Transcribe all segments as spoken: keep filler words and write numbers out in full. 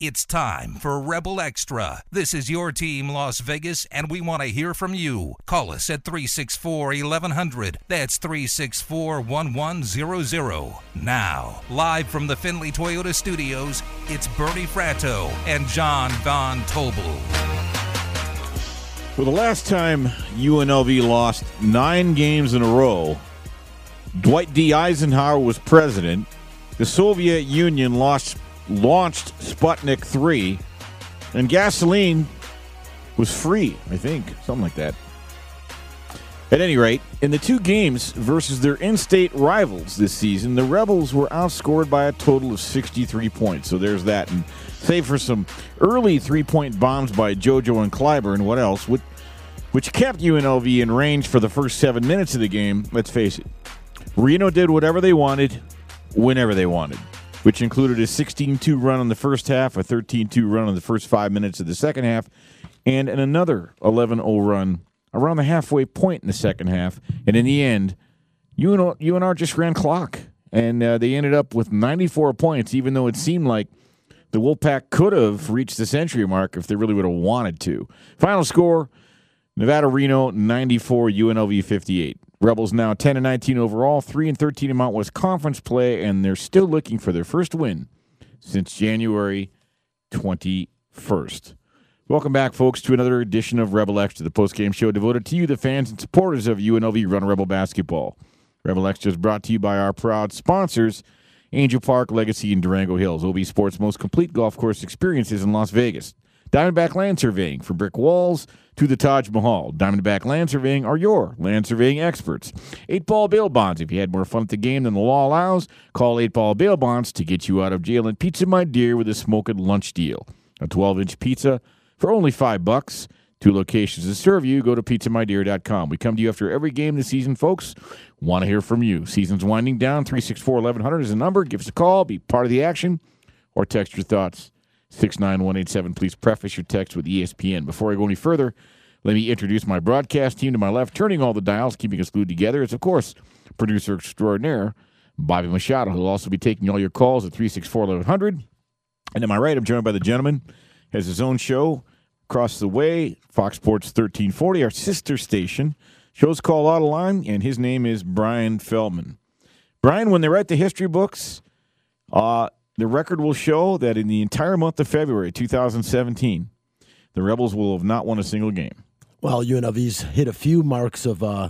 It's time for Rebel Extra. This is your team, Las Vegas, and we want to hear from you. Call us at three six four, eleven hundred. That's three six four, one one zero zero. Now, live from the Findlay Toyota Studios, it's Bernie Fratto and John Von Tobel. For the last time U N L V lost nine games in a row, Dwight D. Eisenhower was president. The Soviet Union lost, launched Sputnik three, and gasoline was free, I think, something like that. At any rate, in the two games versus their in-state rivals this season, the Rebels were outscored by a total of sixty-three points. So there's that. And save for some early three-point bombs by JoJo and Clyburn, what else? Which, which kept U N L V in range for the first seven minutes of the game. Let's face it, Reno did whatever they wanted, whenever they wanted, which included a sixteen two run in the first half, a thirteen two run in the first five minutes of the second half, and an another eleven oh run around the halfway point in the second half. And in the end, U N R just ran clock, and uh, they ended up with ninety-four points, even though it seemed like the Wolfpack could have reached the century mark if they really would have wanted to. Final score, Nevada-Reno ninety-four, U N L V fifty-eight. Rebels now ten and nineteen overall, three and thirteen in Mount West Conference play, and they're still looking for their first win since January twenty-first. Welcome back, folks, to another edition of Rebel Extra, the postgame show devoted to you, the fans and supporters of U N L V Run Rebel basketball. Rebel Extra is brought to you by our proud sponsors, Angel Park, Legacy, and Durango Hills, O B Sports' most complete golf course experiences in Las Vegas. Diamondback Land Surveying, for brick walls to the Taj Mahal. Diamondback Land Surveying are your land surveying experts. eight ball bail bonds. If you had more fun at the game than the law allows, call eight ball bail bonds to get you out of jail. And Pizza My Dear with a smoking lunch deal. A twelve inch pizza for only five bucks. Two locations to serve you. Go to pizza my dear dot com. We come to you after every game this season, folks. Want to hear from you. Season's winding down. three six four, eleven hundred is the number. Give us a call. Be part of the action. Or text your thoughts. six nine one eight seven. Please preface your text with E S P N. Before I go any further, let me introduce my broadcast team to my left, turning all the dials, keeping us glued together. It's, of course, producer extraordinaire, Bobby Machado, who will also be taking all your calls at three six four, eleven hundred. And to my right, I'm joined by the gentleman, has his own show across the way, Fox Sports thirteen forty, our sister station. Show's called Out of Line, and his name is Brian Feldman. Brian, when they write the history books, uh, the record will show that in the entire month of February two thousand seventeen, the Rebels will have not won a single game. Well, U N L V's hit a few marks of uh,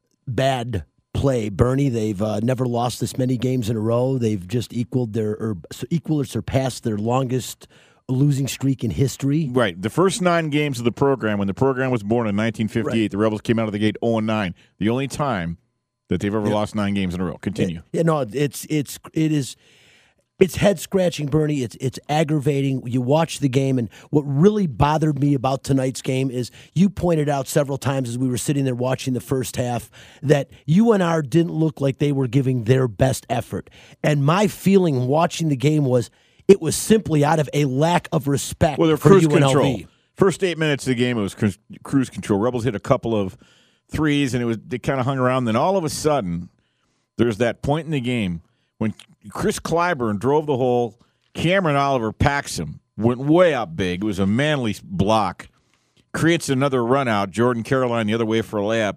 bad play, Bernie. They've uh, never lost this many games in a row. They've just equaled their or equal or surpassed their longest losing streak in history. Right. The first nine games of the program, when the program was born in nineteen fifty-eight, right, the Rebels came out of the gate oh and nine. The only time that they've ever yeah. lost nine games in a row. Continue. Yeah, no, it's it's it is it's head scratching, Bernie. It's it's aggravating. You watch the game, and what really bothered me about tonight's game is you pointed out several times as we were sitting there watching the first half that U N R didn't look like they were giving their best effort. And my feeling watching the game was it was simply out of a lack of respect well, for cruise U N L V. Control. First eight minutes of the game, it was cru- cruise control. Rebels hit a couple of threes, and it was they kind of hung around. Then all of a sudden, there's that point in the game when Chris Clyburn drove the hole. Cameron Oliver packs him, went way up big. It was a manly block. Creates another run out. Jordan Caroline the other way for a layup.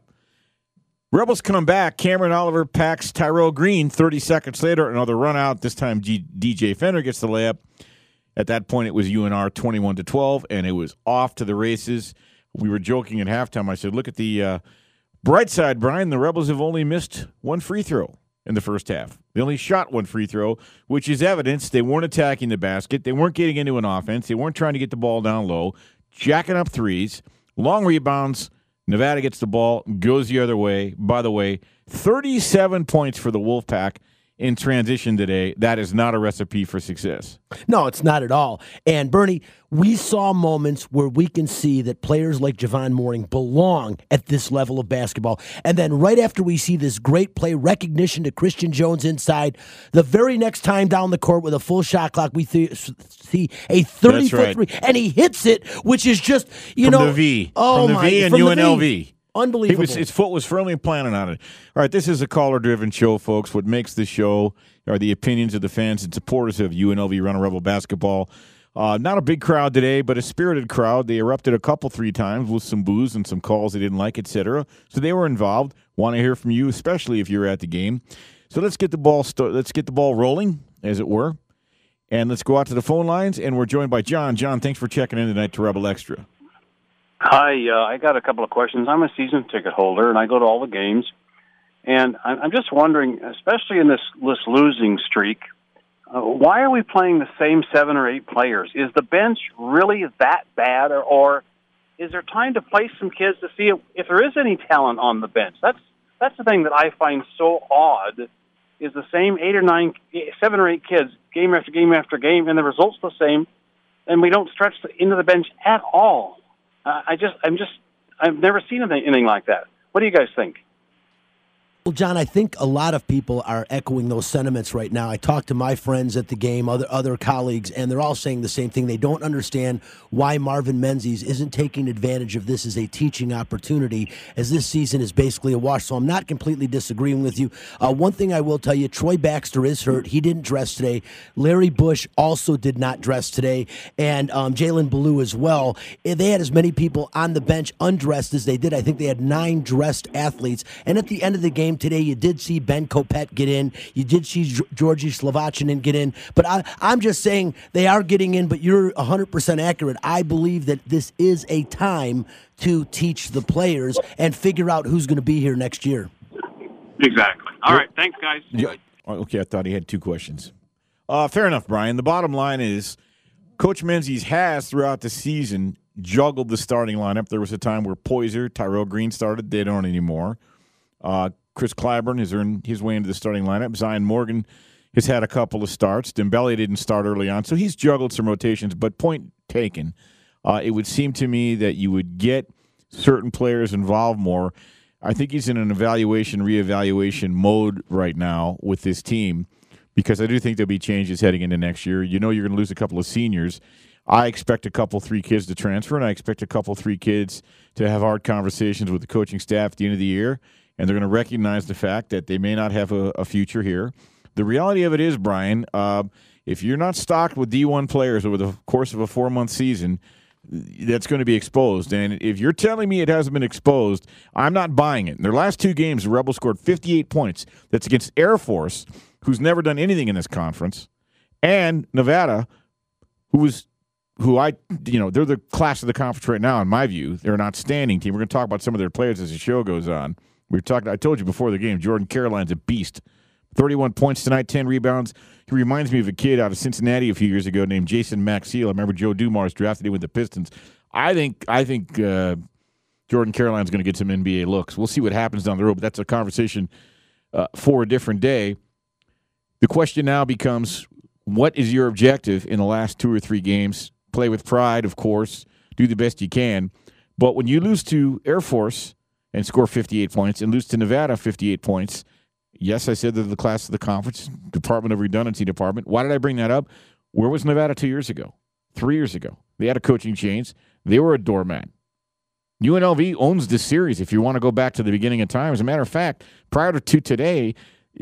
Rebels come back. Cameron Oliver packs Tyrell Green. thirty seconds later, another run out. This time G- D J Fenner gets the layup. At that point, it was U N R twenty-one to twelve, and it was off to the races. We were joking at halftime. I said, look at the uh, bright side, Brian. The Rebels have only missed one free throw in the first half. They only shot one free throw, which is evidence they weren't attacking the basket. They weren't getting into an offense. They weren't trying to get the ball down low, jacking up threes, long rebounds. Nevada gets the ball, goes the other way. By the way, thirty-seven points for the Wolfpack in transition today. That is not a recipe for success. No, it's not at all. And, Bernie, we saw moments where we can see that players like Javon Mooring belong at this level of basketball. And then right after we see this great play, recognition to Christian Jones inside, the very next time down the court with a full shot clock, we th- see a thirty-foot right. three, and he hits it, which is just, you from know. The V. Oh, from the my, V and from U N L V. The V. Unbelievable. Was, his foot was firmly planted on it. All right, this is a caller-driven show, folks. What makes this show are the opinions of the fans and supporters of U N L V Run Rebel basketball. Uh, not a big crowd today, but a spirited crowd. They erupted a couple, three times with some boos and some calls they didn't like, et cetera. So they were involved. Want to hear from you, especially if you're at the game. So let's get the ball. St- let's get the ball rolling, as it were, and let's go out to the phone lines. And we're joined by John. John, thanks for checking in tonight to Rebel Extra. Hi, uh, I got a couple of questions. I'm a season ticket holder, and I go to all the games. And I'm just wondering, especially in this, this losing streak, uh, why are we playing the same seven or eight players? Is the bench really that bad, or, or is there time to play some kids to see if, if there is any talent on the bench? That's that's the thing that I find so odd, is the same eight or nine, seven or eight kids, game after game after game, and the results the same, and we don't stretch into the bench at all. Uh, I just, I'm just, I've never seen anything, anything like that. What do you guys think? Well, John, I think a lot of people are echoing those sentiments right now. I talked to my friends at the game, other other colleagues, and they're all saying the same thing. They don't understand why Marvin Menzies isn't taking advantage of this as a teaching opportunity, as this season is basically a wash. So I'm not completely disagreeing with you. Uh, one thing I will tell you, Troy Baxter is hurt. He didn't dress today. Larry Bush also did not dress today, and um, Jalen Ballou as well. They had as many people on the bench undressed as they did. I think they had nine dressed athletes. And at the end of the game today, you did see Ben Kopet get in. You did see Georgi Slovacinen get in. But I, I'm just saying they are getting in, but you're one hundred percent accurate. I believe that this is a time to teach the players and figure out who's going to be here next year. Exactly. All right. Thanks, guys. Yeah. Okay, I thought he had two questions. Uh, fair enough, Brian. The bottom line is Coach Menzies has, throughout the season, juggled the starting lineup. There was a time where Poyser, Tyrell Green started. They don't anymore. Uh, Chris Clyburn has earned his way into the starting lineup. Zion Morgan has had a couple of starts. Dembele didn't start early on, so he's juggled some rotations. But point taken, uh, it would seem to me that you would get certain players involved more. I think he's in an evaluation, reevaluation mode right now with this team, because I do think there'll be changes heading into next year. You know you're going to lose a couple of seniors. I expect a couple, three kids to transfer, and I expect a couple, three kids to have hard conversations with the coaching staff at the end of the year. And they're going to recognize the fact that they may not have a, a future here. The reality of it is, Brian, uh, if you're not stocked with D one players over the course of a four-month season, that's going to be exposed. And if you're telling me it hasn't been exposed, I'm not buying it. In their last two games, the Rebels scored fifty-eight points. That's against Air Force, who's never done anything in this conference, and Nevada, who was who I, you know, they're the class of the conference right now, in my view. They're an outstanding team. We're going to talk about some of their players as the show goes on. We were talking. I told you before the game, Jordan Caroline's a beast. thirty-one points tonight, ten rebounds. He reminds me of a kid out of Cincinnati a few years ago named Jason Maxiel. I remember Joe Dumars drafted him with the Pistons. I think I think uh, Jordan Caroline's going to get some N B A looks. We'll see what happens down the road, but that's a conversation uh, for a different day. The question now becomes, what is your objective in the last two or three games? Play with pride, of course. Do the best you can. But when you lose to Air Force and score fifty-eight points, and lose to Nevada fifty-eight points. Yes, I said they're the class of the conference, Department of Redundancy Department. Why did I bring that up? Where was Nevada two years ago? Three years ago? They had a coaching change. They were a doormat. U N L V owns this series if you want to go back to the beginning of time. As a matter of fact, prior to today,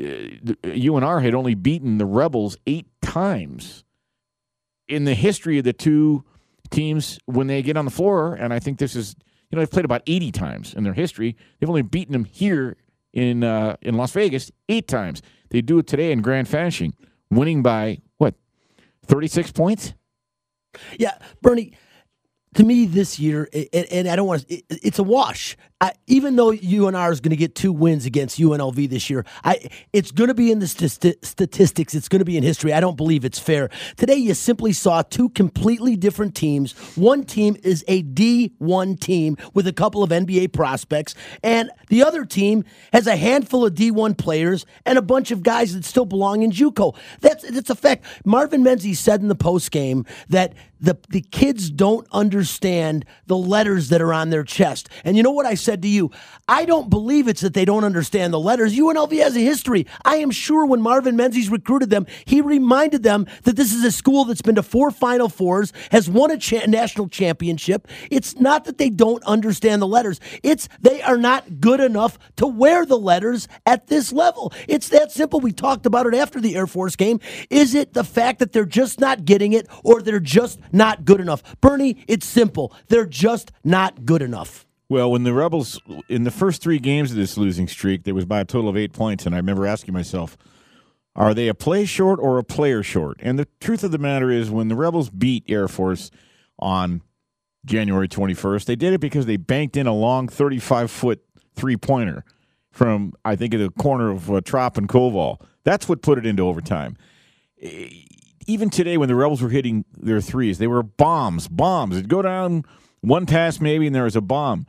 U N R had only beaten the Rebels eight times in the history of the two teams when they get on the floor, and I think this is, you know, they've played about eighty times in their history. They've only beaten them here in uh, in Las Vegas eight times. They do it today in grand fashion, winning by, what, thirty-six points? Yeah, Bernie, to me this year, and, and I don't want to, it, it's a wash. I, even though U N R is going to get two wins against U N L V this year, I it's going to be in the st- statistics. It's going to be in history. I don't believe it's fair. Today, you simply saw two completely different teams. One team is a D one team with a couple of N B A prospects, and the other team has a handful of D one players and a bunch of guys that still belong in JUCO. That's that's a fact. Marvin Menzies said in the postgame that the the kids don't understand understand the letters that are on their chest. And you know what I said to you? I don't believe it's that they don't understand the letters. U N L V has a history. I am sure when Marvin Menzies recruited them, he reminded them that this is a school that's been to four Final Fours, has won a cha- national championship. It's not that they don't understand the letters. It's they are not good enough to wear the letters at this level. It's that simple. We talked about it after the Air Force game. Is it the fact that they're just not getting it, or they're just not good enough? Bernie, it's simple. They're just not good enough. Well, when the Rebels, in the first three games of this losing streak, there was by a total of eight points, and I remember asking myself, are they a play short or a player short? And the truth of the matter is, when the Rebels beat Air Force on January twenty-first, they did it because they banked in a long thirty-five foot three-pointer from, I think, the corner of uh, Trop and Koval. That's what put it into overtime. Even today, when the Rebels were hitting their threes, they were bombs, bombs. It'd go down one pass maybe, and there was a bomb.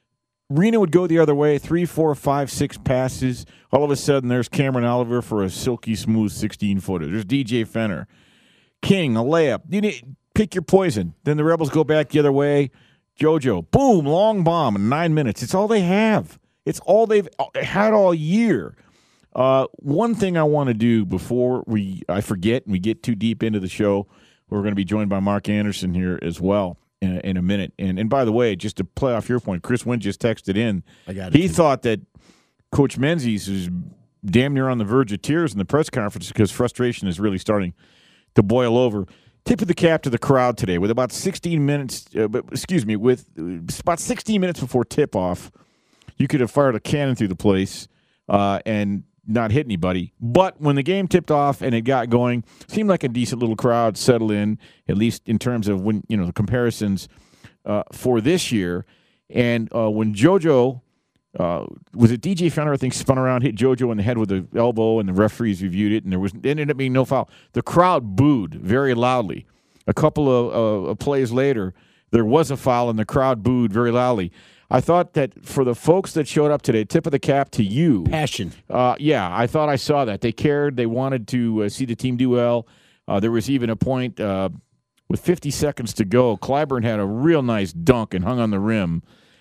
Reno would go the other way, three, four, five, six passes. All of a sudden, there's Cameron Oliver for a silky smooth sixteen-footer. There's D J Fenner. King, a layup. You need, pick your poison. Then the Rebels go back the other way. JoJo, boom, long bomb in nine minutes. It's all they have. It's all they've had all year. Uh, one thing I want to do before we I forget and we get too deep into the show, we're going to be joined by Mark Anderson here as well in a, in a minute. And and by the way, just to play off your point, Chris Wynn just texted in. I got it he too. Thought that Coach Menzies is damn near on the verge of tears in the press conference because frustration is really starting to boil over. Tip of the cap to the crowd today with about sixteen minutes, uh, excuse me, with about sixteen minutes before tip-off, you could have fired a cannon through the place uh, and not hit anybody. But when the game tipped off and it got going, seemed like a decent little crowd settled in, at least in terms of when, you know, the comparisons uh, for this year. And uh, when JoJo, uh, was it D J Fenner, I think, spun around, hit JoJo in the head with the elbow, and the referees reviewed it, and there was it ended up being no foul. The crowd booed very loudly. A couple of uh, plays later, there was a foul, and the crowd booed very loudly. I thought that for the folks that showed up today, tip of the cap to you. Passion. Uh, yeah, I thought I saw that. They cared. They wanted to uh, see the team do well. Uh, there was even a point uh, with fifty seconds to go. Clyburn had a real nice dunk and hung on the rim.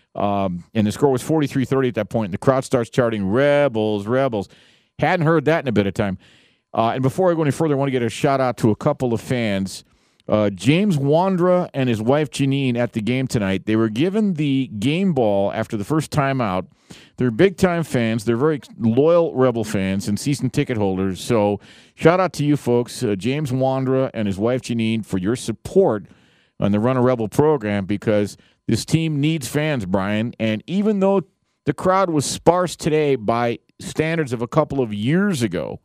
Um, and the score was forty-three thirty at that point. And the crowd starts chanting, Rebels, Rebels. Hadn't heard that in a bit of time. Uh, and before I go any further, I want to get a shout-out to a couple of fans. Uh, James Wandra and his wife Janine at the game tonight. They were given the game ball after the first timeout. They're big-time fans. They're very loyal Rebel fans and season ticket holders. So shout out to you folks, uh, James Wandra and his wife Janine, for your support on the Run a Rebel program, because this team needs fans, Brian. And even though the crowd was sparse today by standards of a couple of years ago,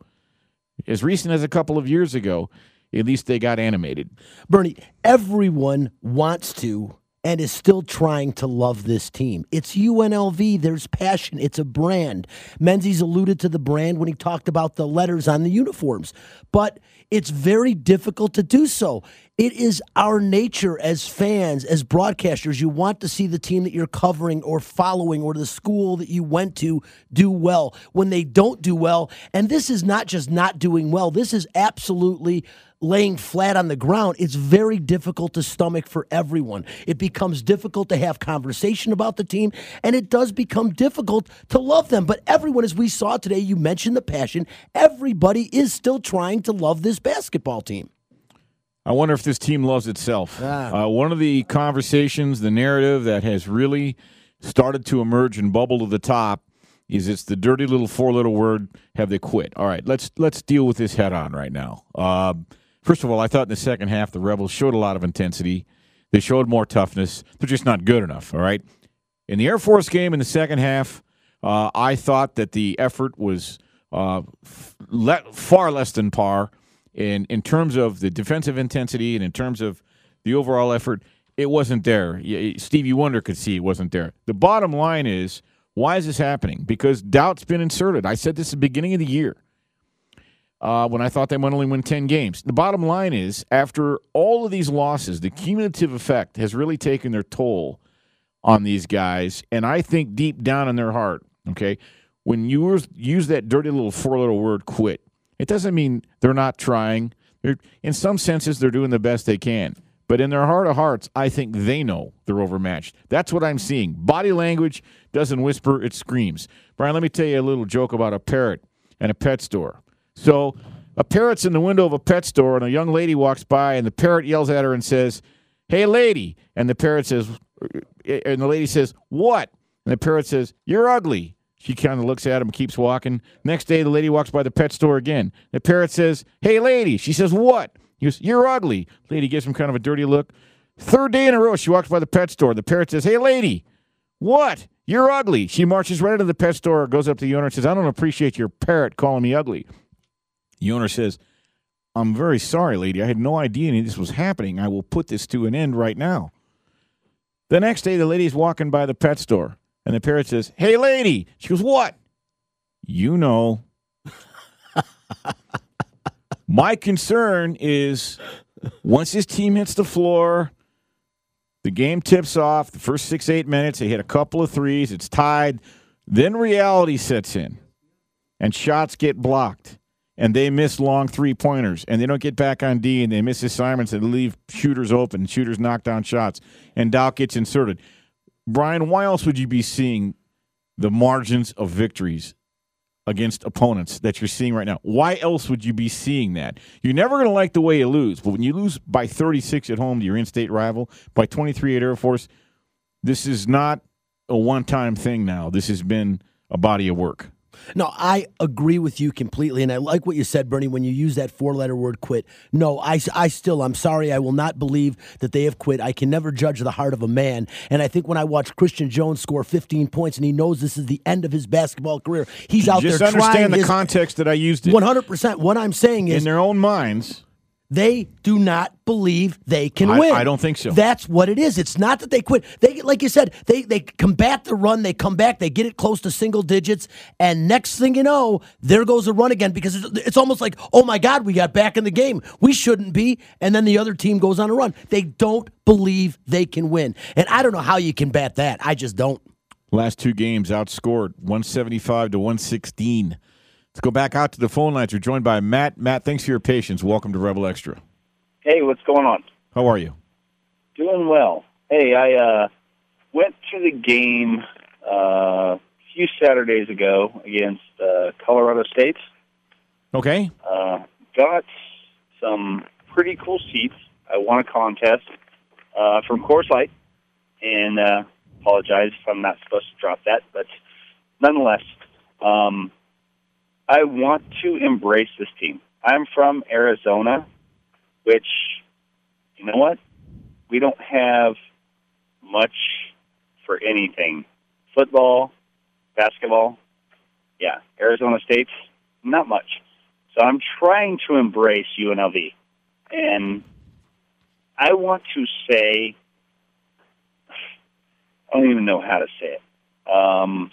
as recent as a couple of years ago, at least they got animated. Bernie, everyone wants to and is still trying to love this team. It's U N L V. There's passion. It's a brand. Menzies alluded to the brand when he talked about the letters on the uniforms. But it's very difficult to do so. It is our nature as fans, as broadcasters. You want to see the team that you're covering or following or the school that you went to do well. When they don't do well, and this is not just not doing well, this is absolutely laying flat on the ground. It's very difficult to stomach for everyone. It becomes difficult to have conversation about the team, and it does become difficult to love them. But everyone, as we saw today, you mentioned the passion, everybody is still trying to love this basketball team. I wonder if this team loves itself. Ah. Uh, one of the conversations, the narrative that has really started to emerge and bubble to the top is it's the dirty little four-letter word, have they quit? All right, let's let's deal with this head-on right now. Uh, first of all, I thought in the second half the Rebels showed a lot of intensity. They showed more toughness. They're just not good enough, all right? In the Air Force game in the second half, uh, I thought that the effort was uh, f- le- far less than par. In in terms of the defensive intensity and in terms of the overall effort, it wasn't there. Stevie Wonder could see it wasn't there. The bottom line is, why is this happening? Because doubt's been inserted. I said this at the beginning of the year uh, when I thought they might only win ten games. The bottom line is, after all of these losses, the cumulative effect has really taken their toll on these guys, and I think deep down in their heart, okay, when you use that dirty little four-letter word, quit, it doesn't mean they're not trying. They're, in some senses, they're doing the best they can. But in their heart of hearts, I think they know they're overmatched. That's what I'm seeing. Body language doesn't whisper, it screams. Brian, let me tell you a little joke about a parrot and a pet store. So a parrot's in the window of a pet store, and a young lady walks by, and the parrot yells at her and says, "Hey, lady." And the parrot says, and the lady says, "What?" And the parrot says, "You're ugly." She kind of looks at him and keeps walking. Next day, the lady walks by the pet store again. The parrot says, "Hey, lady." She says, "What?" He goes, "You're ugly." Lady gives him kind of a dirty look. Third day in a row, she walks by the pet store. The parrot says, "Hey, lady." "What?" "You're ugly." She marches right into the pet store, goes up to the owner and says, "I don't appreciate your parrot calling me ugly." The owner says, "I'm very sorry, lady. I had no idea any of this was happening. I will put this to an end right now." The next day, the lady's walking by the pet store, and the parrot says, "Hey, lady." She goes, "What?" "You know." My concern is once his team hits the floor, the game tips off, the first six, eight minutes, they hit a couple of threes, it's tied, then reality sets in, and shots get blocked, and they miss long three-pointers, and they don't get back on D, and they miss assignments, and leave shooters open, shooters knock down shots, and Dow gets inserted. Brian, why else would you be seeing the margins of victories against opponents that you're seeing right now? Why else would you be seeing that? You're never going to like the way you lose, but when you lose by thirty-six at home to your in-state rival, by twenty-three at Air Force, this is not a one-time thing now. This has been a body of work. No, I agree with you completely, and I like what you said, Bernie, when you use that four-letter word, quit. No, I, I still, I'm sorry, I will not believe that they have quit. I can never judge the heart of a man, and I think when I watch Christian Jones score fifteen points and he knows this is the end of his basketball career, he's out Just there trying. Just understand the his, context that I used it. one hundred percent. What I'm saying is, in their own minds, they do not believe they can I, win. I don't think so. That's what it is. It's not that they quit. They, like you said, they they combat the run. They come back. They get it close to single digits, and next thing you know, there goes a run again because it's, it's almost like, oh my God, we got back in the game. We shouldn't be, and then the other team goes on a run. They don't believe they can win, and I don't know how you combat that. I just don't. Last two games outscored one seventy-five to one sixteen. Let's go back out to the phone lines. We're joined by Matt. Matt, thanks for your patience. Welcome to Rebel Extra. Hey, what's going on? How are you? Doing well. Hey, I uh, went to the game uh, a few Saturdays ago against uh, Colorado State. Okay. Uh, got some pretty cool seats. I won a contest uh, from Coors Light, and uh, apologize if I'm not supposed to drop that, but nonetheless, um, I want to embrace this team. I'm from Arizona, which, you know what? We don't have much for anything. Football, basketball, yeah, Arizona State's not much. So I'm trying to embrace U N L V. And I want to say, I don't even know how to say it. Um,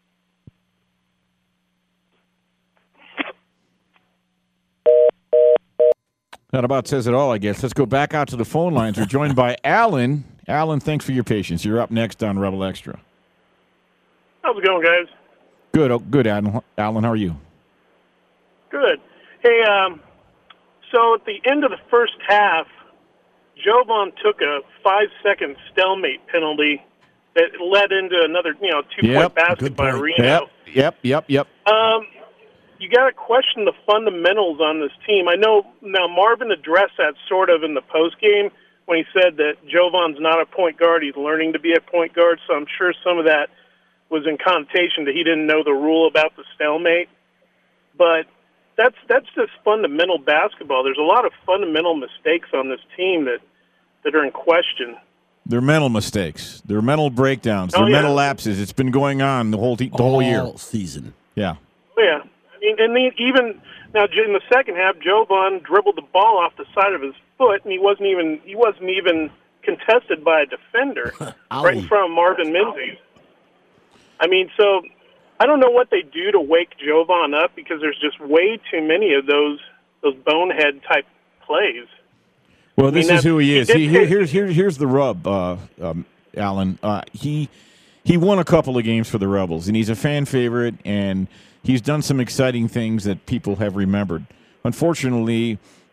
That about says it all, I guess. Let's go back out to the phone lines. We're joined by Alan. Alan, thanks for your patience. You're up next on Rebel Extra. How's it going, guys? Good, oh, good, Alan. Alan, how are you? Good. Hey, um, so at the end of the first half, Jovan took a five-second stalemate penalty that led into another, you know, two-point Yep, basket by Reno. Yep, yep, yep, yep. Um, you got to question the fundamentals on this team. I know now Marvin addressed that sort of in the postgame when he said that Jovan's not a point guard. He's learning to be a point guard, so I'm sure some of that was in connotation that he didn't know the rule about the stalemate. But that's that's just fundamental basketball. There's a lot of fundamental mistakes on this team that, that are in question. They're mental mistakes. They're mental breakdowns. They're Oh, yeah. mental lapses. It's been going on the whole te- the whole year. All season. Yeah. Oh, yeah. I mean, and then even now in the second half, Jovan dribbled the ball off the side of his foot, and he wasn't even he wasn't even contested by a defender right in front of Marvin Menzies. I mean, so I don't know what they do to wake Jovan up because there's just way too many of those those bonehead type plays. Well, I mean, this is that's- who he he is. did He, here, take- here's here's here's the rub, uh, um, Alan. Uh, he he won a couple of games for the Rebels, and he's a fan favorite, and he's done some exciting things that people have remembered. Unfortunately,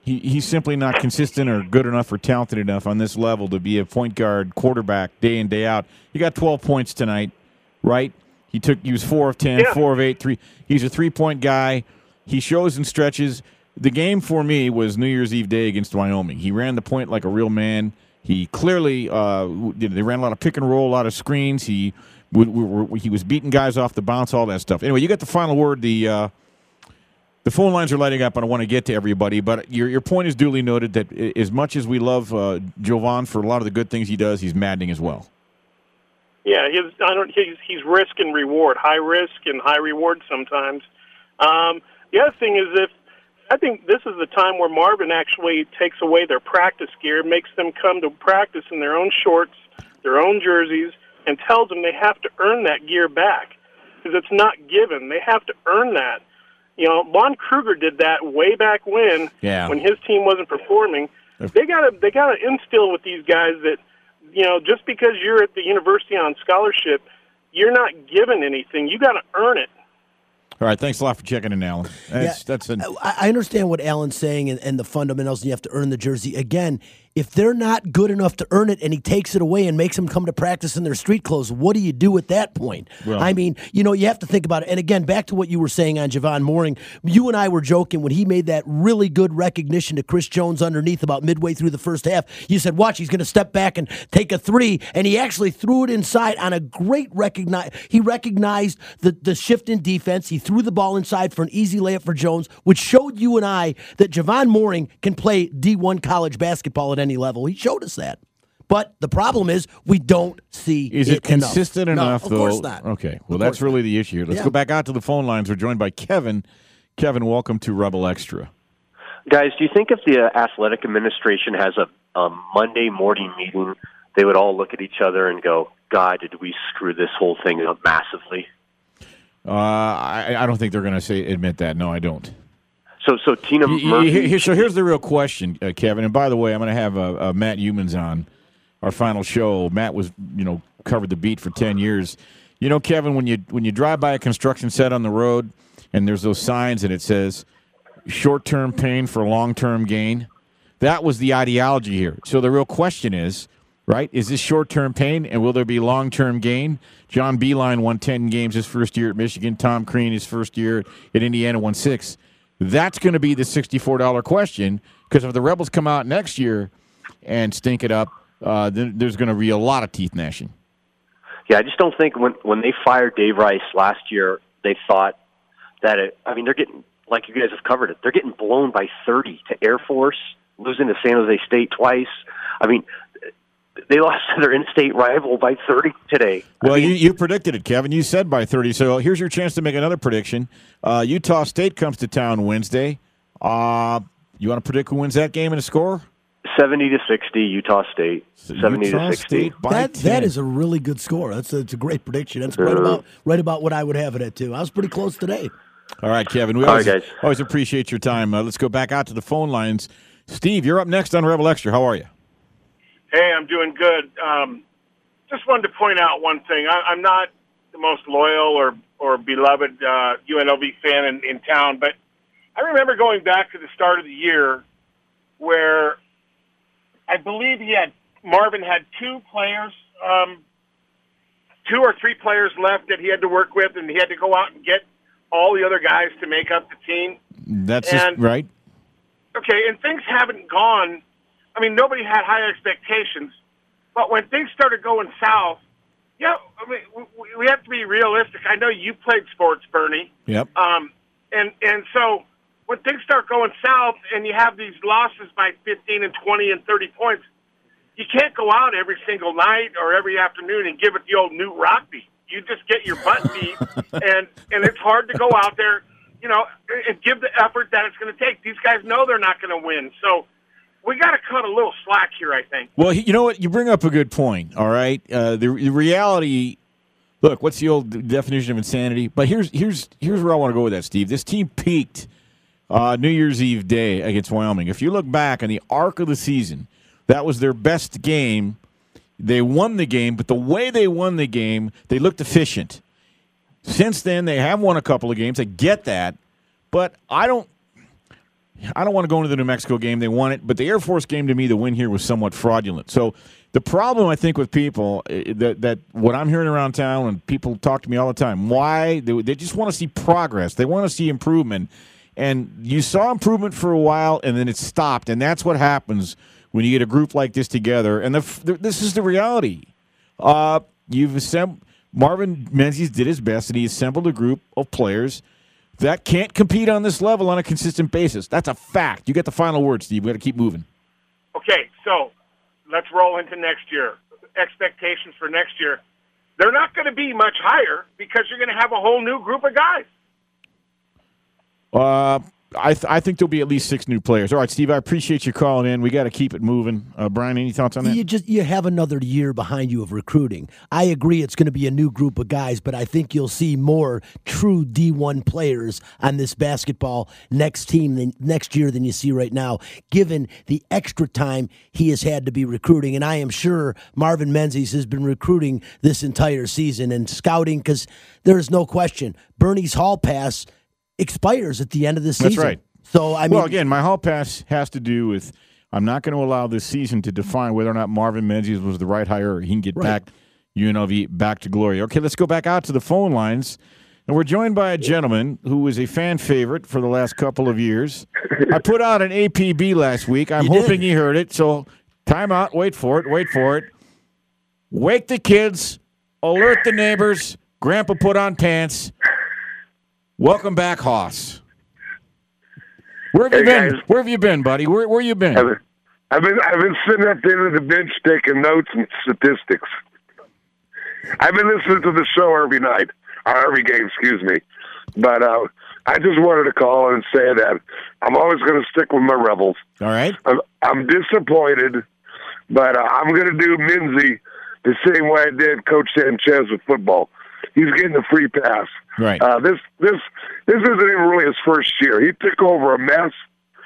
he, he's simply not consistent or good enough or talented enough on this level to be a point guard quarterback day in, day out. He got twelve points tonight, right? He took he was four of ten, yeah. four of eight, three. He's a three-point guy. He shows and stretches. The game for me was New Year's Eve day against Wyoming. He ran the point like a real man. He clearly uh, they ran a lot of pick and roll, a lot of screens. He he was beating guys off the bounce, all that stuff. Anyway, you got the final word. The uh, the phone lines are lighting up, and I want to get to everybody. But your your point is duly noted that as much as we love uh, Jovan for a lot of the good things he does, he's maddening as well. Yeah, he's, I don't. He's, he's risk and reward, high risk and high reward sometimes. Um, the other thing is, if I think this is the time where Marvin actually takes away their practice gear, makes them come to practice in their own shorts, their own jerseys, and tells them they have to earn that gear back because it's not given. They have to earn that. You know, Lon Kruger did that way back when, yeah. when his team wasn't performing. They gotta they gotta instill with these guys that, you know, just because you're at the university on scholarship, you're not given anything. You got to earn it. All right, thanks a lot for checking in, Alan. That's, yeah, that's an... I understand what Alan's saying and, and the fundamentals, and you have to earn the jersey. Again, if they're not good enough to earn it and he takes it away and makes them come to practice in their street clothes, what do you do at that point? Well, I mean, you know, you have to think about it. And again, back to what you were saying on Jovan Mooring, you and I were joking when he made that really good recognition to Chris Jones underneath about midway through the first half. You said, watch, he's going to step back and take a three, and he actually threw it inside on a great recognize. He recognized the, the shift in defense. He threw the ball inside for an easy layup for Jones, which showed you and I that Jovan Mooring can play D one college basketball at any level. He showed us that. But the problem is we don't see Is it it consistent enough, enough, no, though? Of course not. Okay. Well, Of that's course really not. the issue here. Let's Yeah. go back out to the phone lines. We're joined by Kevin. Kevin, welcome to Rebel Extra. Guys, do you think if the uh, athletic administration has a, a Monday morning meeting, they would all look at each other and go, God, did we screw this whole thing up massively? Uh, I, I don't think they're going to say admit that. No, I don't. So, so Tina Y- y- Murphy. here- so here's the real question, uh, Kevin. And by the way, I'm going to have uh, uh, Matt Humans on our final show. Matt was, you know, covered the beat for ten years. You know, Kevin, when you when you drive by a construction set on the road and there's those signs and it says short-term pain for long-term gain, that was the ideology here. So the real question is, right, is this short-term pain and will there be long-term gain? John Beilein won ten games his first year at Michigan. Tom Crean his first year at Indiana won six. That's going to be the sixty-four dollars question, because if the Rebels come out next year and stink it up, uh, then there's going to be a lot of teeth gnashing. Yeah, I just don't think when when they fired Dave Rice last year, they thought that it. I mean, they're getting, like you guys have covered it, they're getting blown by thirty to Air Force, losing to San Jose State twice. I mean, they lost to their in-state rival by thirty today. Well, I mean, you, you predicted it, Kevin. You said by thirty. So here's your chance to make another prediction. Uh, Utah State comes to town Wednesday. Uh, you want to predict who wins that game and a score? seventy to sixty, Utah State. seventy Utah to sixty. State by That ten. that is a really good score. That's a, it's a great prediction. That's right about right about what I would have it at too. I was pretty close today. All right, Kevin. We All always, right, guys. always appreciate your time. Uh, let's go back out to the phone lines. Steve, you're up next on Rebel Extra. How are you? Hey, I'm doing good. Um, just wanted to point out one thing. I, I'm not the most loyal or, or beloved uh, U N L V fan in, in town, but I remember going back to the start of the year where I believe he had Marvin had two players, um, two or three players left that he had to work with, and he had to go out and get all the other guys to make up the team. That's just And- right. Okay, and things haven't gone. I mean, nobody had high expectations, but when things started going south, yeah, I mean, we, we have to be realistic. I know you played sports, Bernie, Yep. um, and and so when things start going south and you have these losses by fifteen and twenty and thirty points, you can't go out every single night or every afternoon and give it the old Newt Rockby. You just get your butt beat, and and it's hard to go out there, you know, and give the effort that it's going to take. These guys know they're not going to win, so we got to cut a little slack here, I think. Well, you know what? You bring up a good point, all right? Uh, the, the reality, look, what's the old definition of insanity? But here's here's here's where I want to go with that, Steve. This team peaked uh, New Year's Eve day against Wyoming. If you look back on the arc of the season, that was their best game. They won the game, but the way they won the game, they looked efficient. Since then, they have won a couple of games. I get that, but I don't I don't want to go into the New Mexico game. They won it. But the Air Force game, to me, the win here was somewhat fraudulent. So the problem, I think, with people, that, that what I'm hearing around town, and people talk to me all the time, why? They, they just want to see progress. They want to see improvement. And you saw improvement for a while, and then it stopped. And that's what happens when you get a group like this together. And the, the, this is the reality. Uh, you've assembled, Marvin Menzies did his best, and he assembled a group of players that can't compete on this level on a consistent basis. That's a fact. You get the final word, Steve. We've got to keep moving. Okay, so let's roll into next year. Expectations for next year. They're not going to be much higher because you're going to have a whole new group of guys. Uh, I th- I think there'll be at least six new players. All right, Steve, I appreciate you calling in. We got to keep it moving. Uh, Brian, any thoughts on that? You just you have another year behind you of recruiting. I agree it's going to be a new group of guys, but I think you'll see more true D one players on this basketball next team than next year than you see right now, given the extra time he has had to be recruiting. And I am sure Marvin Menzies has been recruiting this entire season and scouting, because there is no question Bernie's hall pass expires at the end of the season. That's right. So I mean, well, again, my hall pass has to do with I'm not going to allow this season to define whether or not Marvin Menzies was the right hire or he can get right. back U N L V back to glory. Okay, let's go back out to the phone lines, and we're joined by a gentleman who is a fan favorite for the last couple of years. I put out an A P B last week. I'm you hoping did. you heard it. So time out. Wait for it. Wait for it. Wake the kids. Alert the neighbors. Grandpa put on pants. Welcome back, Hoss. Where have you Hey, been? guys. Where have you been, buddy? Where Where you been? I've been, I've been I've been sitting at the end of the bench taking notes and statistics. I've been listening to the show every night, or every game, excuse me. But uh, I just wanted to call and say that I'm always going to stick with my Rebels. All right. I'm, I'm disappointed, but uh, I'm going to do Minzy the same way I did Coach Sanchez with football. He's getting a free pass. Right. Uh, this this this isn't even really his first year. He took over a mess,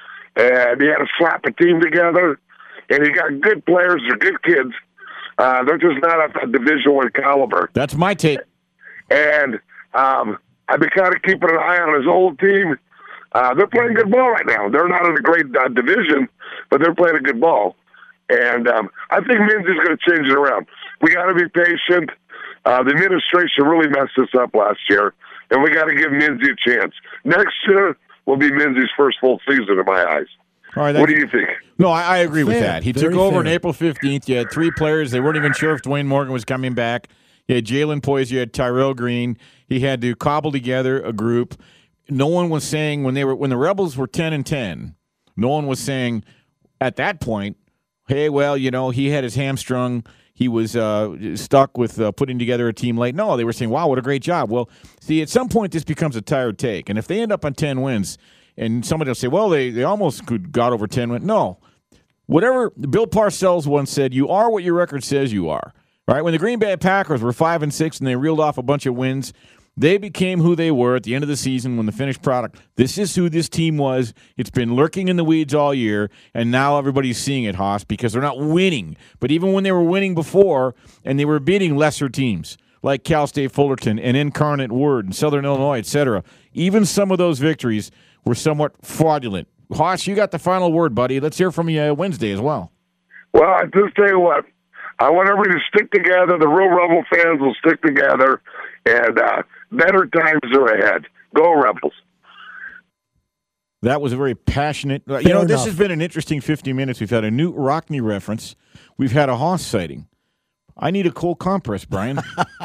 and he had to slap a team together, and he got good players. They're good kids. Uh, they're just not at the Division One caliber. That's my take. And um, I've been kind of keeping an eye on his old team. Uh, they're playing good ball right now. They're not in a great uh, division, but they're playing a good ball. And um, I think Minzy's going to change it around. We got to be patient. Uh, the administration really messed us up last year, and we got to give Minzy a chance. Next year will be Minzy's first full season in my eyes. All right, what do you think? No, I, I agree with Fair. that. He Very took over fair. on April fifteenth. You had three players. They weren't even sure if Dwayne Morgan was coming back. You had Jalen Poise. You had Tyrell Green. He had to cobble together a group. No one was saying when they were when the Rebels were ten and ten. No one was saying at that point, hey, well, you know, he had his hamstrung. He was uh, stuck with uh, putting together a team late. No, they were saying, wow, what a great job. Well, see, at some point this becomes a tired take. And if they end up on ten wins, and somebody will say, well, they, they almost could got over ten wins. No. Whatever Bill Parcells once said, you are what your record says you are. Right? When the Green Bay Packers were five and six and they reeled off a bunch of wins, they became who they were at the end of the season when the finished product. This is who this team was. It's been lurking in the weeds all year, and now everybody's seeing it, Haas, because they're not winning. But even when they were winning before, and they were beating lesser teams like Cal State Fullerton and Incarnate Word and Southern Illinois, et cetera, even some of those victories were somewhat fraudulent. Haas, you got the final word, buddy. Let's hear from you Wednesday as well. Well, I just tell you what, I want everybody to stick together. The real Rebel fans will stick together, and uh, better times are ahead. Go Rebels. That was a very passionate. Uh, you Fair know, this enough. has been an interesting fifty minutes. We've had a Newt Rockney reference. We've had a Haas sighting. I need a cold compress, Brian.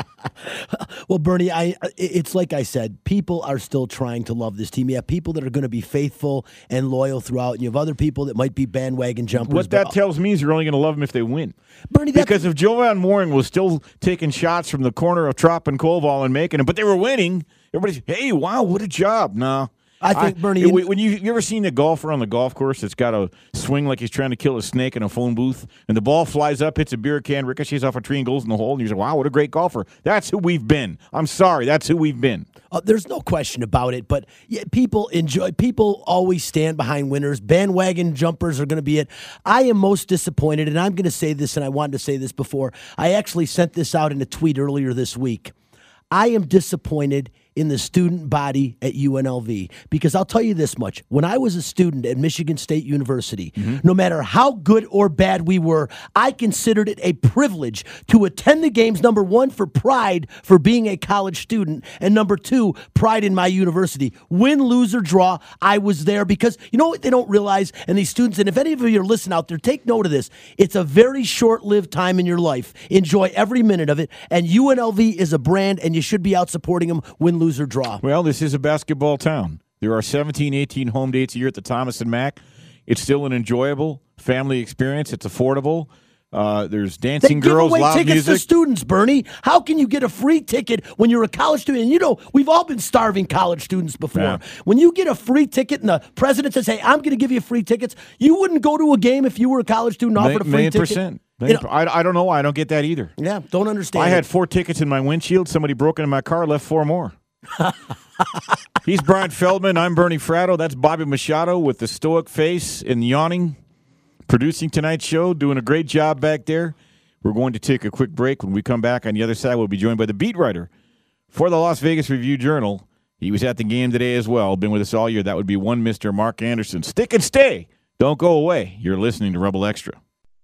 Well, Bernie, I it's like I said, people are still trying to love this team. You have people that are going to be faithful and loyal throughout, and you have other people that might be bandwagon jumpers. What but- that tells me is you're only going to love them if they win. Bernie, that's, Because if Jovan Mooring was still taking shots from the corner of Trop and Koval and making them, but they were winning, everybody's, hey, wow, what a job. No. I think, Bernie, When, when you, you ever seen the golfer on the golf course that's got a swing like he's trying to kill a snake in a phone booth, and the ball flies up, hits a beer can, ricochets off a tree, and goes in the hole, and you say, wow, what a great golfer. That's who we've been. I'm sorry, that's who we've been. Uh, there's no question about it, but yeah, people enjoy. People always stand behind winners. Bandwagon jumpers are going to be it. I am most disappointed, and I'm going to say this, and I wanted to say this before. I actually sent this out in a tweet earlier this week. I am disappointed in the student body at U N L V. Because I'll tell you this much. When I was a student at Michigan State University, mm-hmm. no matter how good or bad we were, I considered it a privilege to attend the games, number one, for pride for being a college student, and number two, pride in my university. Win, lose, or draw, I was there because, you know what they don't realize, and these students, and if any of you are listening out there, take note of this. It's a very short-lived time in your life. Enjoy every minute of it, and U N L V is a brand, and you should be out supporting them, win, lose, or draw. Well, this is a basketball town. There are seventeen, eighteen home dates a year at the Thomas and Mack. It's still an enjoyable family experience. It's affordable. Uh, there's dancing they girls, give away loud tickets music. to students, Bernie. How can you get a free ticket when you're a college student? And you know, we've all been starving college students before. Yeah. When you get a free ticket and the president says, hey, I'm going to give you free tickets, you wouldn't go to a game if you were a college student offered a free million ticket? Percent. You know, I, I don't know. I don't get that either. Yeah, don't understand. I it. had four tickets in my windshield. Somebody broke into my car, left four more. He's Brian Feldman. I'm Bernie Fratto. That's Bobby Machado with the stoic face and yawning, producing tonight's show, doing a great job back there. We're going to take a quick break. When we come back on the other side, we'll be joined by the beat writer for the Las Vegas Review-Journal. He was at the game today as well, been with us all year. That would be one Mister Mark Anderson. Stick and stay. Don't go away. You're listening to Rebel Extra.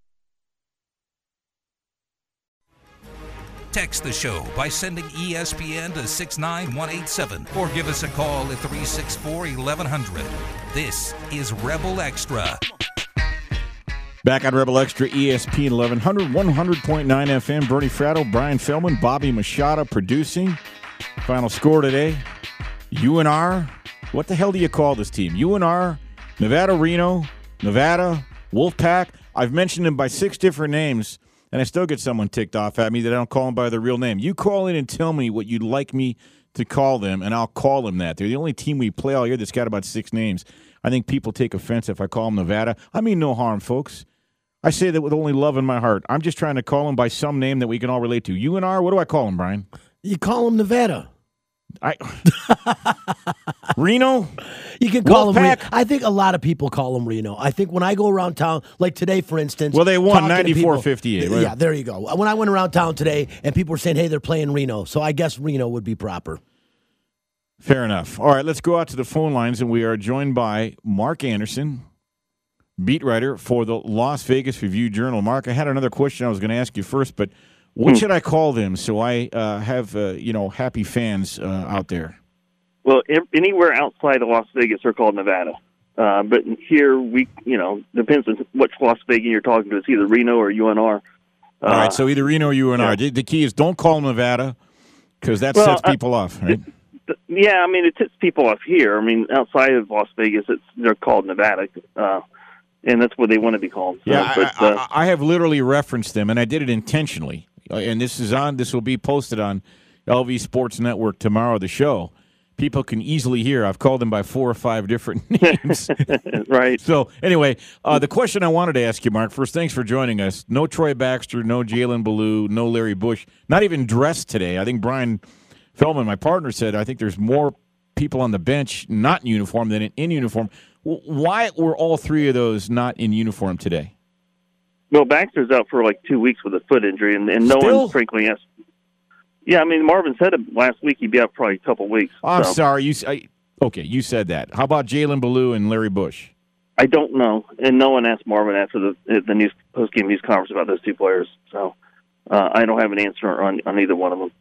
Text the show by sending E S P N to six nine one eight seven or give us a call at three six four, eleven hundred. This is Rebel Extra. Back on Rebel Extra, E S P N eleven hundred, one hundred point nine F M. Bernie Fratto, Brian Feldman, Bobby Machado producing. Final score today, U N R. What the hell do you call this team? U N R, Nevada Reno, Nevada, Wolfpack. I've mentioned them by six different names, and I still get someone ticked off at me that I don't call them by their real name. You call in and tell me what you'd like me to call them, and I'll call them that. They're the only team we play all year that's got about six names. I think people take offense if I call them Nevada. I mean no harm, folks. I say that with only love in my heart. I'm just trying to call them by some name that we can all relate to. U N R, what do I call them, Brian? You call them Nevada. I Reno? You can call Wolfpack? them Reno. I think a lot of people call them Reno. I think when I go around town, like today, for instance. Well, they won ninety-four fifty-eight. Right? Yeah, there you go. When I went around town today, and people were saying, hey, they're playing Reno. So I guess Reno would be proper. Fair enough. All right, let's go out to the phone lines, and we are joined by Mark Anderson, beat writer for the Las Vegas Review-Journal. Mark, I had another question I was going to ask you first, but what should I call them so I uh, have uh, you know happy fans uh, out there? Well, anywhere outside of Las Vegas are called Nevada. Uh, but here, we you know depends on which Las Vegas you're talking to. It's either Reno or U N R. Uh, All right, so either Reno or U N R. Yeah. The key is don't call them Nevada because that well, sets people uh, off, right? It, yeah, I mean, it sets people off here. I mean, outside of Las Vegas, it's they're called Nevada. Uh, and that's what they want to be called. So, yeah, but, I, uh, I, I have literally referenced them, and I did it intentionally. And this is on. This will be posted on L V Sports Network tomorrow. The show, people can easily hear. I've called them by four or five different names. Right. So anyway, uh, the question I wanted to ask you, Mark. First, thanks for joining us. No Troy Baxter, no Jalen Ballou, no Larry Bush. Not even dressed today. I think Brian Feldman, my partner, said I think there's more people on the bench not in uniform than in uniform. Why were all three of those not in uniform today? Well, Baxter's out for like two weeks with a foot injury, and, and no Still? one, frankly, asked. Yeah, I mean, Marvin said it last week he'd be out for probably a couple of weeks. I'm so. sorry. You I, okay? You said that. How about Jalen Ballou and Larry Bush? I don't know, and no one asked Marvin after the the news post game news conference about those two players. So uh, I don't have an answer on on either one of them.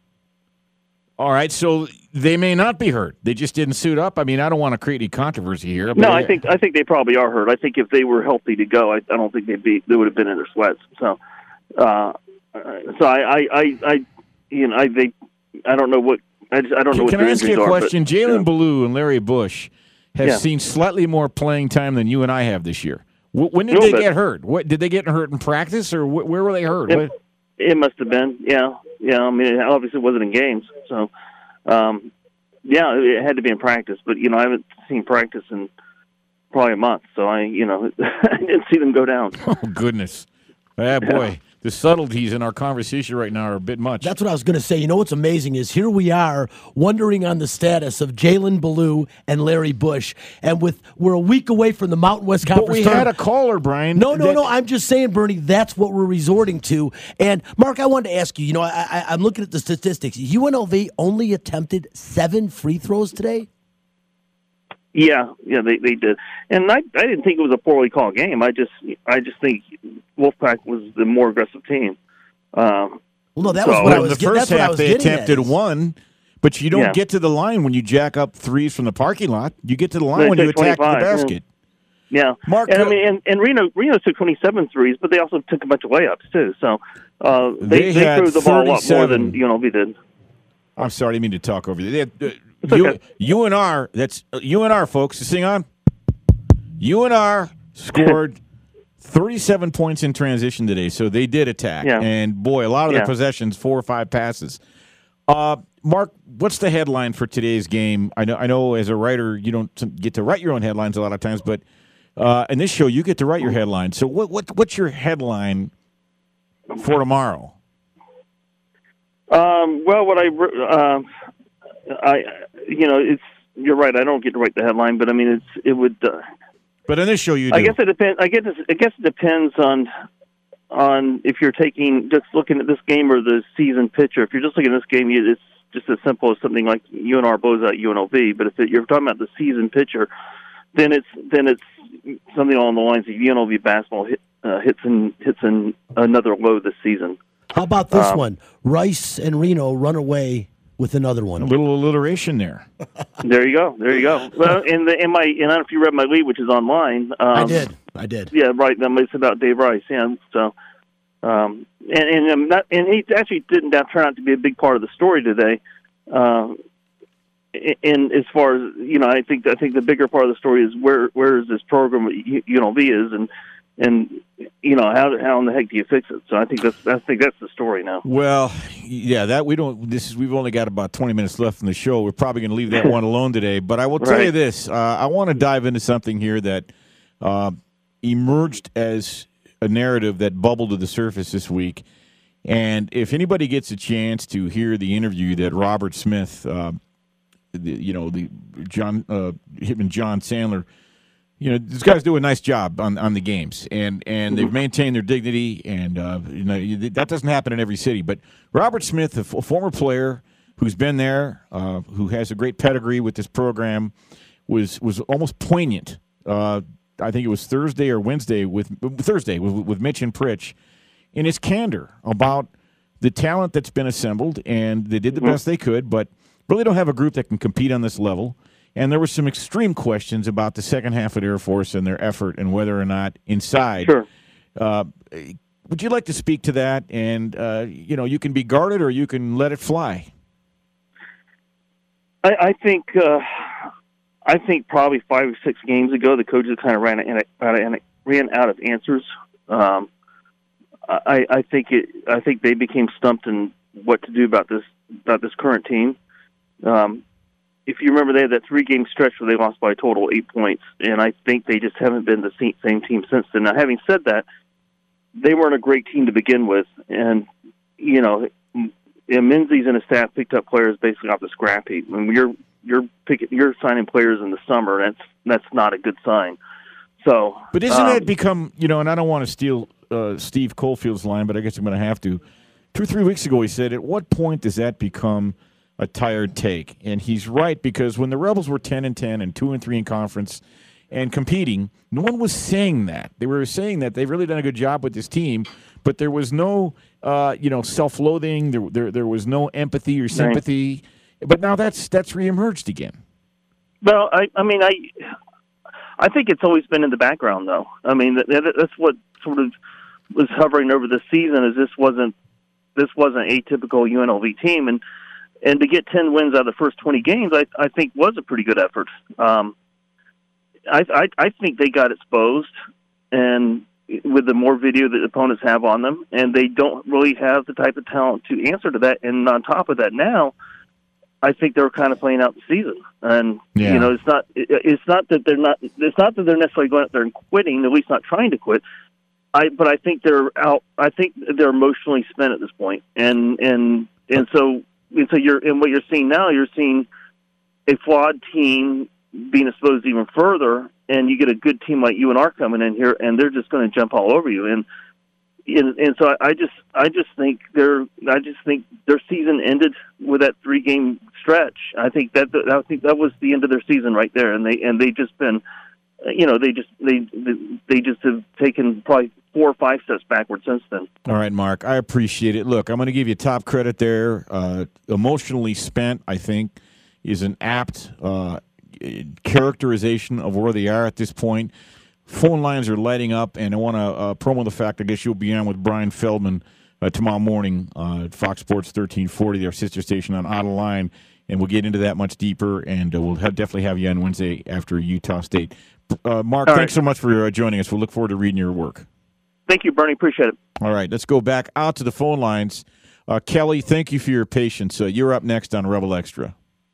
All right, so they may not be hurt. They just didn't suit up. I mean, I don't want to create any controversy here. But no, I think I think they probably are hurt. I think if they were healthy to go, I, I don't think they'd be. They would have been in their sweats. So, uh, so I, I, I, I, you know, I they, I don't know what I, just, I don't can, know what can their I ask you a are, question? But, Jalen yeah. Ballou and Larry Bush have yeah. seen slightly more playing time than you and I have this year. W- when did they bit. get hurt? What did they get hurt in practice, or wh- where were they hurt? It, it must have been, yeah, yeah. I mean, it obviously wasn't in games, so. Um, yeah, it had to be in practice, but you know I haven't seen practice in probably a month, so I, you know, I didn't see them go down. Oh goodness, ah boy, the subtleties in our conversation right now are a bit much. That's what I was going to say. You know what's amazing is here we are wondering on the status of Jalen Ballou and Larry Bush, and with we're a week away from the Mountain West Conference. But we tournament. had a caller, Brian. No, no, that, no. I'm just saying, Bernie, that's what we're resorting to. And, Mark, I wanted to ask you, you know, I, I, I'm looking at the statistics. U N L V only attempted seven free throws today? Yeah, yeah, they, they did. And I I didn't think it was a poorly called game. I just I just think Wolfpack was the more aggressive team. Um, well, no, that so, was what I in was the getting. first That's half, what I was they getting attempted at. one, but you don't Yeah. get to the line when you jack up threes from the parking lot. You get to the line They when you took attack the twenty-five, yeah. basket. Yeah, Mark, and I uh, mean, and, and Reno Reno took twenty-seven threes, but they also took a bunch of layups too. So uh, They they they, had threw the ball up more than thirty-seven. U N L V did. I'm sorry, I didn't mean to talk over you. They had, uh, It's U, okay. U N R, that's uh, U N R, folks. Sing on. U N R scored thirty-seven points in transition today, so they did attack. Yeah. And boy, a lot of their Yeah. possessions, four or five passes. Uh, Mark, what's the headline for today's game? I know, I know, as a writer, you don't get to write your own headlines a lot of times, but uh, in this show, you get to write your headline. So, what, what what's your headline for tomorrow? Um, well, what I, uh, I, you know, it's you're right. I don't get to write the headline, but I mean, it's it would. Uh, But in this show, you do. I guess it depends. I guess it, I guess it depends on on if you're taking just looking at this game or the season picture. If you're just looking at this game, you- it's just as simple as something like U N R blows out U N L V. But if it, you're talking about the season picture, then it's then it's something along the lines of U N L V basketball hit, uh, hits in hits in another low this season. How about this Um, one? Rice and Reno run away with another one. a little alliteration there. There you go. There you go. Well, in the in my and I don't know if you read my lead, which is online. Um, I did. I did. Yeah, right. That it's about Dave Rice. Yeah. So, um, and and um, not, and he actually didn't turn out to be a big part of the story today. Uh, and as far as you know, I think I think the bigger part of the story is where where is this program at U N L V is, and and you know how how in the heck do you fix it? So I think that's I think that's the story now. Well, yeah, that we don't. This is we've only got about twenty minutes left in the show. We're probably going to leave that one alone today. But I will tell Right. you this: uh, I want to dive into something here that uh, emerged as a narrative that bubbled to the surface this week. And if anybody gets a chance to hear the interview that Robert Smith, uh, the, you know, the John, uh, him and John Sandler. You know, these guys do a nice job on, on the games, and, and they've maintained their dignity, and uh, you know that doesn't happen in every city. But Robert Smith, a, f- a former player who's been there, uh, who has a great pedigree with this program, was was almost poignant. Uh, I think it was Thursday or Wednesday with Thursday with, with Mitch and Pritch, in his candor about the talent that's been assembled, and they did the best they could, but really don't have a group that can compete on this level. And there were some extreme questions about the second half of the Air Force and their effort and whether or not inside. Sure. Uh, would you like to speak to that? And, uh, you know, you can be guarded or you can let it fly. I, I think uh, I think probably five or six games ago, the coaches kind of ran out of, ran out of answers. Um, I, I think it. I think they became stumped in what to do about this about this current team. Um, if you remember, they had that three-game stretch where they lost by a total eight points, and I think they just haven't been the same team since then. Now, having said that, they weren't a great team to begin with, and you know, Menzies and his staff picked up players basically off the scrap heap. I mean, you're you're picking, you're signing players in the summer. That's that's not a good sign. So, but isn't um, it become, you know? And I don't want to steal uh, Steve Colefield's line, but I guess I'm going to have to. Two or three weeks ago, he said, "At what point does that become a tired take?" And he's right, because when the Rebels were ten and ten and two and three in conference and competing, no one was saying that. They were saying that they've really done a good job with this team, but there was no, uh, you know, self-loathing. There, there, there was no empathy or sympathy. Right. But now that's that's reemerged again. Well, I, I mean, I, I think it's always been in the background, though. I mean, that, that's what sort of was hovering over the season. Is this wasn't this wasn't a typical U N L V team, and and to get ten wins out of the first twenty games, I I think was a pretty good effort. Um, I, I I think they got exposed, and with the more video that opponents have on them, and they don't really have the type of talent to answer to that. And on top of that, now I think they're kind of playing out the season. And Yeah. you know, it's not it, it's not that they're not it's not that they're necessarily going out there and quitting, at least not trying to quit. I but I think they're out. I think they're emotionally spent at this point, and and and so and so you're and what you're seeing now, you're seeing a flawed team being exposed even further, and you get a good team like U N R coming in here, and they're just going to jump all over you. And and, and so I, I just I just think they're I just think their season ended with that three game stretch. I think that I think that was the end of their season right there, and they and they just been. You know, they just they they just have taken probably four or five steps backwards since then. All right, Mark, I appreciate it. Look, I'm going to give you top credit there. Uh, emotionally spent, I think, is an apt uh, characterization of where they are at this point. Phone lines are lighting up, and I want to uh, promo the fact, I guess you'll be on with Brian Feldman uh, tomorrow morning uh, at Fox Sports thirteen forty, their sister station on Out of Line, and we'll get into that much deeper, and uh, we'll have, definitely have you on Wednesday after Utah State. Uh, Mark, All thanks right. so much for uh, joining us. We'll look forward to reading your work. Thank you, Bernie. Appreciate it. All right, let's go back out to the phone lines. Uh, Kelly, thank you for your patience. Uh, you're up next on Rebel Extra.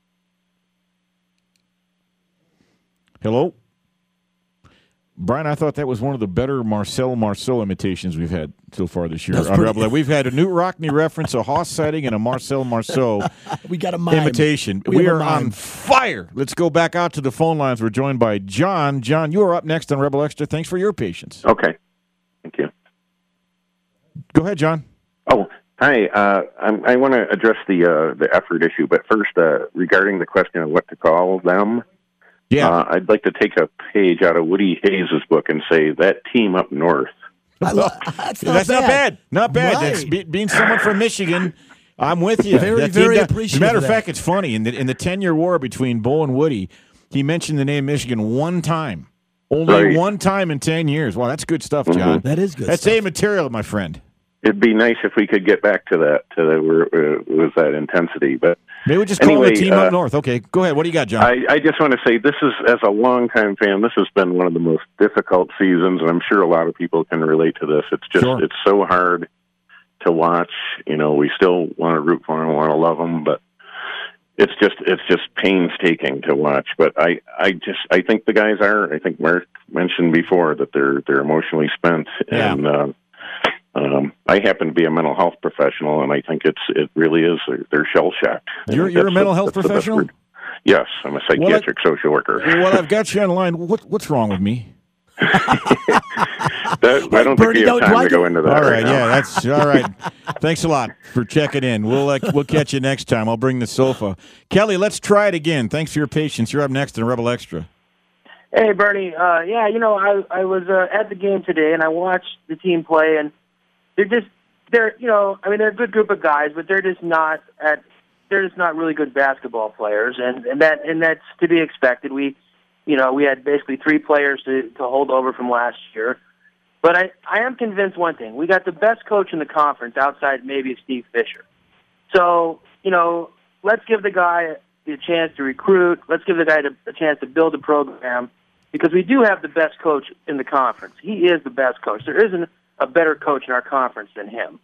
Hello? Brian, I thought that was one of the better Marcel Marceau imitations we've had so far this year That's on pretty- Rebel. We've had a Newt Rockney reference, a Hoss sighting, and a Marcel Marceau We got a mime. imitation. We We, have a are on mime. fire. Let's go back out to the phone lines. We're joined by John. John, you are up next on Rebel Extra. Thanks for your patience. Okay. Thank you. Go ahead, John. Oh, hi. Uh, I'm, I want to address the uh, the effort issue, but first, uh, regarding the question of what to call them, Yeah. uh, I'd like to take a page out of Woody Hayes' book and say that team up north. I lo- that's not That's bad. not bad. Not bad. Right. That's be, being someone from Michigan. I'm with you. Very, That very team- appreciative As a matter of of that. fact, it's funny. In the in the ten year war between Bo and Woody, he mentioned the name Michigan one time. Only Right. one time in ten years. Wow, that's good stuff, John. That is good That's stuff. A material, my friend. It'd be nice if we could get back to that, to the, where, uh, with that intensity. But Maybe we just call Anyway, the team uh, up north. Okay, go ahead. What do you got, John? I, I just want to say this is, as a longtime fan, this has been one of the most difficult seasons, and I'm sure a lot of people can relate to this. It's just, Sure. it's so hard to watch. You know, we still want to root for them, want to love them, but it's just, it's just painstaking to watch. But I, I just, I think the guys are. I think Mark mentioned before that they're, they're emotionally spent, Yeah. and uh, um, I happen to be a mental health professional, and I think it's, it really is. They're, they're shell shocked. You're- you're a mental health professional? Yes, I'm a psychiatric social worker. Well, I've got you on the line. What, what's wrong with me? That, I don't Bernie, think we have don't- time why to go do- into that All right, right, now. yeah, that's all right. Thanks a lot for checking in. We'll uh, we'll catch you next time. I'll bring the sofa. Kelly, let's try it again. Thanks for your patience. You're up next in Rebel Extra. Hey, Bernie. Uh, yeah, you know, I I was uh, at the game today, and I watched the team play, and they're just they're you know, I mean, they're a good group of guys, but they're just not at they're just not really good basketball players, and and that and that's to be expected. We, you know, we had basically three players to to hold over from last year. But I, I am convinced one thing. We got the best coach in the conference outside maybe of Steve Fisher. So, you know, let's give the guy the chance to recruit. Let's give the guy a chance to build a program because we do have the best coach in the conference. He is the best coach. There isn't a better coach in our conference than him.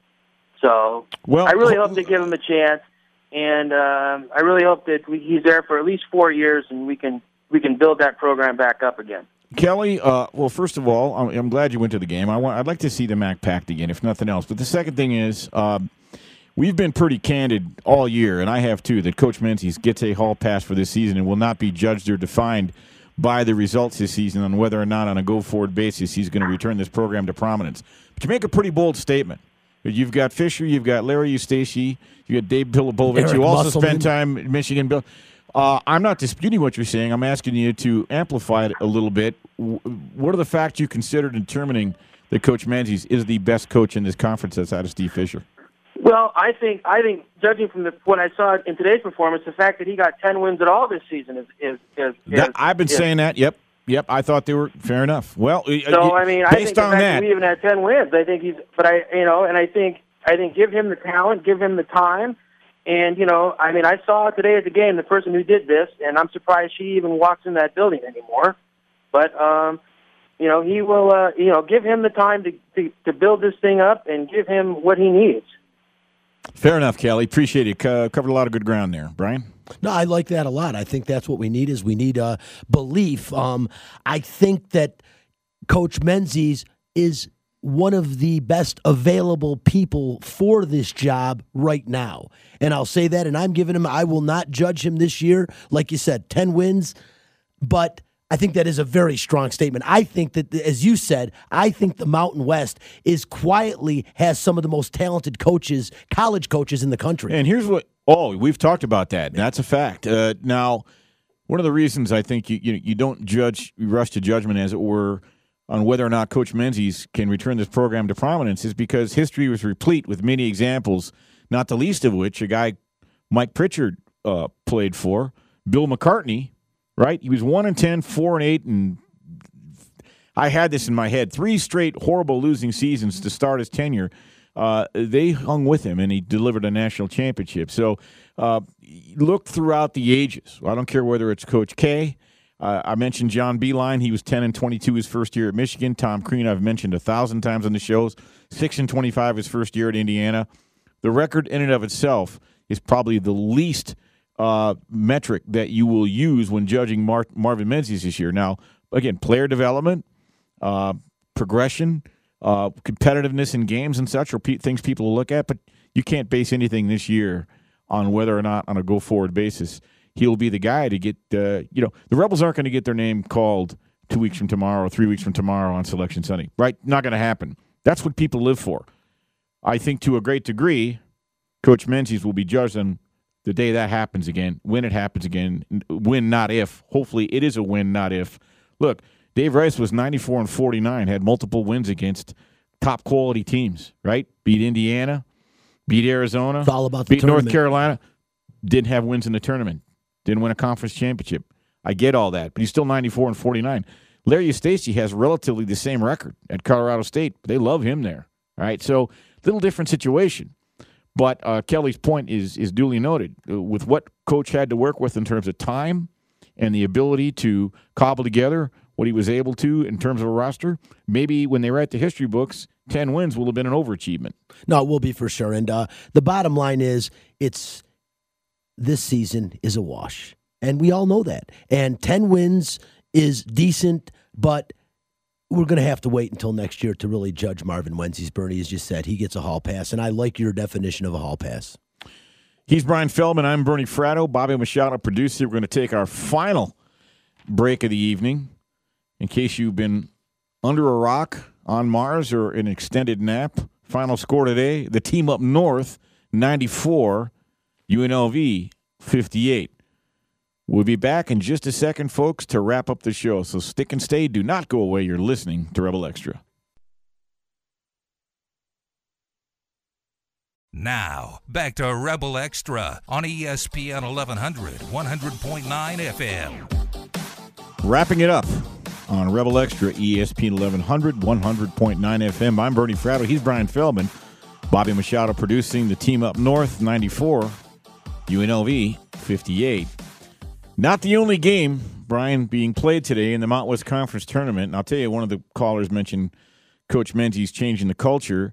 So Well, I really hope to give him a chance, and um, I really hope that we, he's there for at least four years and we can we can build that program back up again. Kelly, uh, well, first of all, I'm, I'm glad you went to the game. I want, I'd like to see the M A C packed again, if nothing else. But the second thing is, uh, we've been pretty candid all year, and I have too, that Coach Menzies gets a hall pass for this season and will not be judged or defined by the results this season on whether or not on a go-forward basis he's going to return this program to prominence. But you make a pretty bold statement. You've got Fisher, you've got Larry Eustace, you got Dave Pilipovich. Eric You also Musselman. spend time at Michigan. Bill. Uh, I'm not disputing what you're saying. I'm asking you to amplify it a little bit. W- What are the facts you consider determining that Coach Menzies is the best coach in this conference outside of Steve Fisher? Well, I think I think judging from the, what I saw in today's performance, the fact that he got ten wins at all this season is is is. That, is I've been is, saying that. Yep, yep. I thought they were fair enough. Well, So I mean, I based think the on fact that, that we even had ten wins, I think he's. But I, you know, and I think I think give him the talent, give him the time, and you know, I mean, I saw today at the game the person who did this, and I'm surprised she even walks in that building anymore. But um, you know, he will. Uh, you know, give him the time to, to to build this thing up and give him what he needs. fair enough, Kelly. Appreciate it. Co- covered a lot of good ground there, Brian. No, I like that a lot. I think that's what we need is we need uh, belief. Um, I think that Coach Menzies is one of the best available people for this job right now. And I'll say that, and I'm giving him, I will not judge him this year. Like you said, ten wins, but I think that is a very strong statement. I think that, as you said, I think the Mountain West is quietly has some of the most talented coaches, college coaches in the country. And here's what, oh, we've talked about that. That's a fact. Uh, now, one of the reasons I think you, you you don't judge, you rush to judgment, as it were, on whether or not Coach Menzies can return this program to prominence is because history was replete with many examples, not the least of which a guy Mike Pritchard uh, played for, Bill McCartney. Right? He was one and ten, four and eight, and I had this in my head. Three straight horrible losing seasons to start his tenure. Uh, they hung with him, and he delivered a national championship. So uh, look throughout the ages. I don't care whether it's Coach K. Uh, I mentioned John Beilein. He was ten and twenty-two his first year at Michigan. Tom Crean, I've mentioned a thousand times on the shows. six and twenty-five his first year at Indiana. The record in and of itself is probably the least Uh, metric that you will use when judging Mar- Marvin Menzies this year. Now, again, player development, uh, progression, uh, competitiveness in games and such are pe- things people will look at, but you can't base anything this year on whether or not on a go-forward basis he'll be the guy to get, uh, you know, the Rebels aren't going to get their name called two weeks from tomorrow or three weeks from tomorrow on Selection Sunday, right? Not going to happen. That's what people live for. I think to a great degree, Coach Menzies will be judged on the day that happens again, when it happens again, win, not if. Hopefully it is a win, not if. Look, Dave Rice was ninety-four and forty-nine, had multiple wins against top-quality teams, right? Beat Indiana, beat Arizona, It's all about the beat North tournament. Carolina, didn't have wins in the tournament, didn't win a conference championship. I get all that, but he's still ninety-four and forty-nine. Larry Eustachy has relatively the same record at Colorado State. They love him there, all right? So little different situation. But uh, Kelly's point is is duly noted. Uh, with what Coach had to work with in terms of time and the ability to cobble together what he was able to in terms of a roster, maybe when they write the history books, ten wins will have been an overachievement. No, it will be for sure. And uh, the bottom line is it's this season is a wash. And we all know that. And ten wins is decent, but we're going to have to wait until next year to really judge Marvin Menzies. Bernie, as you said, he gets a hall pass, and I like your definition of a hall pass. He's Brian Feldman. I'm Bernie Fratto. Bobby Machado, producer. We're going to take our final break of the evening. In case you've been under a rock on Mars or an extended nap, final score today, the team up north, ninety-four, U N L V, fifty-eight. We'll be back in just a second, folks, to wrap up the show. So stick and stay. Do not go away. You're listening to Rebel Extra. Now, back to Rebel Extra on E S P N eleven hundred, one hundred point nine F M. Wrapping it up on Rebel Extra, E S P N eleven hundred, one hundred point nine F M. I'm Bernie Fratto. He's Brian Feldman. Bobby Machado producing the team up north, ninety-four. U N L V, fifty-eight. Not the only game, Brian, being played today in the Mountain West Conference Tournament. And I'll tell you, one of the callers mentioned Coach Menzies changing the culture,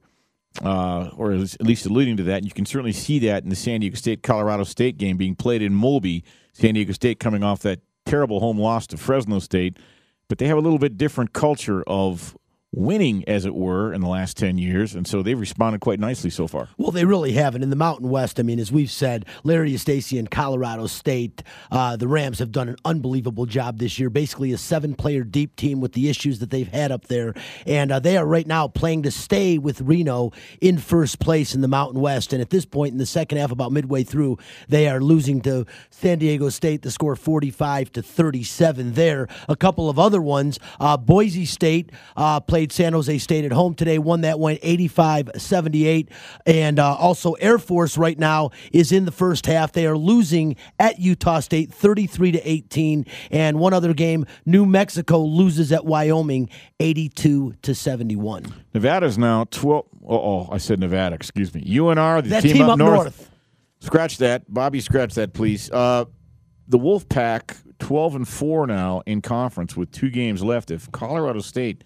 uh, or at least alluding to that. And you can certainly see that in the San Diego State-Colorado State game being played in Mulby. San Diego State coming off that terrible home loss to Fresno State. But they have a little bit different culture of winning, as it were, in the last ten years, and so they've responded quite nicely so far. Well, they really have. And in the Mountain West, I mean, as we've said, Larry Eustachy and Colorado State, uh, the Rams have done an unbelievable job this year, basically a seven-player deep team with the issues that they've had up there. And uh, they are right now playing to stay with Reno in first place in the Mountain West. And at this point in the second half, about midway through, they are losing to San Diego State, the score forty-five to thirty-seven there. A couple of other ones, uh, Boise State uh, played San Jose State at home today, won that one eighty-five seventy-eight. And uh, also Air Force right now is in the first half. They are losing at Utah State thirty-three to eighteen. And one other game, New Mexico loses at Wyoming eighty-two to seventy-one. Nevada's now twelve. Oh, I said Nevada, excuse me. U N R, the that team, team up, up north. north. Scratch that. Bobby, scratch that, please. Uh, the Wolfpack, twelve and four now in conference with two games left. If Colorado State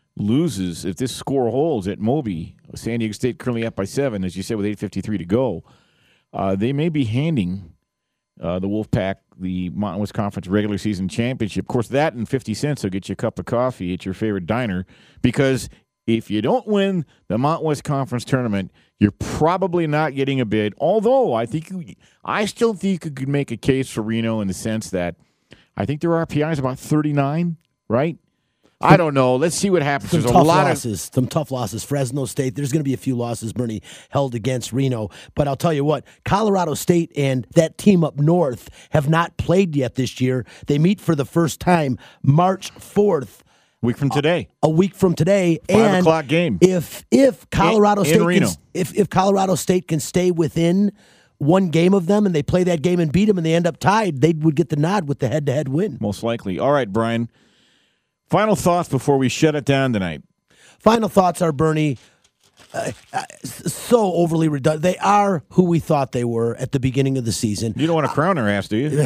loses, if this score holds at Moby, San Diego State currently up by seven, as you said, with eight fifty-three to go, uh, they may be handing uh, the Wolfpack the Mountain West Conference regular season championship. Of course, that and fifty cents will get you a cup of coffee at your favorite diner, because if you don't win the Mountain West Conference tournament, you're probably not getting a bid. Although I think you, I still think you could make a case for Reno in the sense that I think their R P I is about thirty-nine, right? I don't know. Let's see what happens. Some There's tough a lot losses. of some tough losses. Fresno State. There's going to be a few losses, Bernie, held against Reno. But I'll tell you what, Colorado State and that team up north have not played yet this year. They meet for the first time March fourth. Week from today. A, a week from today. Five and o'clock game. If if Colorado in, State in Reno. Can, if if Colorado State can stay within one game of them and they play that game and beat them and they end up tied, they would get the nod with the head-to-head win. Most likely. All right, Brian. Final thoughts before we shut it down tonight. Final thoughts are, Bernie, uh, uh, so overly redundant. They are who we thought they were at the beginning of the season. You don't want to crown their ass, do you?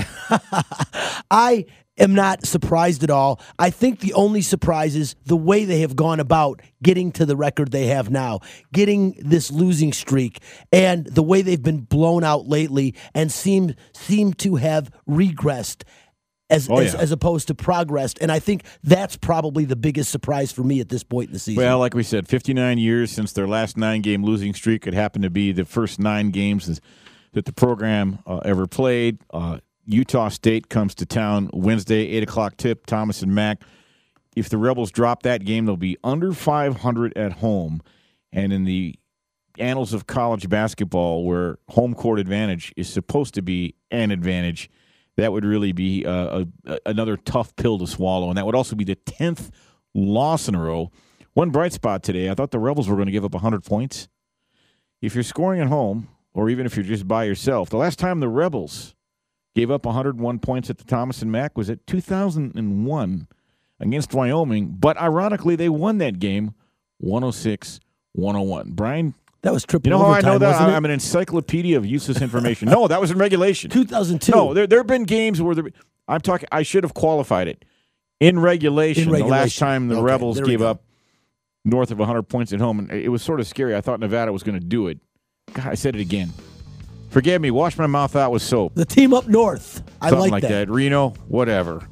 I am not surprised at all. I think the only surprise is the way they have gone about getting to the record they have now, getting this losing streak, and the way they've been blown out lately and seem seem to have regressed. As, oh, as yeah. as opposed to progressed. And I think that's probably the biggest surprise for me at this point in the season. Well, like we said, fifty-nine years since their last nine-game losing streak. It happened to be the first nine games that the program uh, ever played. Uh, Utah State comes to town Wednesday, eight o'clock tip, Thomas and Mack. If the Rebels drop that game, they'll be under five hundred at home. And in the annals of college basketball, where home court advantage is supposed to be an advantage, that would really be uh, a, another tough pill to swallow, and that would also be the tenth loss in a row. One bright spot today, I thought the Rebels were going to give up one hundred points. If you're scoring at home, or even if you're just by yourself, the last time the Rebels gave up one hundred one points at the Thomas and Mack was at two thousand one against Wyoming, but ironically, they won that game one oh six one oh one. Brian? That was triple You know how I overtime, know that? wasn't it? I'm an encyclopedia of useless information. No, that was in regulation. two thousand two. No, there there have been games where there, I'm talking. I should have qualified it in regulation. In regulation. The last time the Okay, Rebels there we gave go. up north of one hundred points at home, and it was sort of scary. I thought Nevada was going to do it. God, I said it again. Forgive me. Wash my mouth out with soap. The team up north. I Something like, like that. that. Reno, whatever.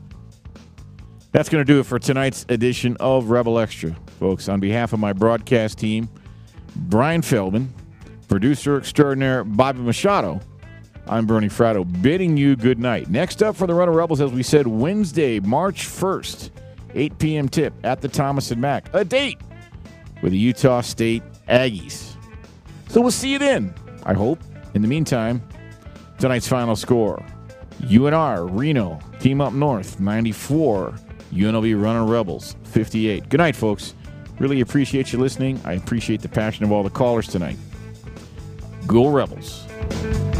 That's going to do it for tonight's edition of Rebel Extra, folks. On behalf of my broadcast team, Brian Feldman, producer extraordinaire Bobby Machado, I'm Bernie Fratto, bidding you good night. Next up for the Run of Rebels, as we said, Wednesday, March first, eight p.m. tip at the Thomas and Mack. A date with the Utah State Aggies. So we'll see you then, I hope. In the meantime, tonight's final score. U N R, Reno, team up north, ninety-four. U N L V Running Rebels, fifty-eight. Good night, folks. Really appreciate you listening. I appreciate the passion of all the callers tonight. Go Rebels.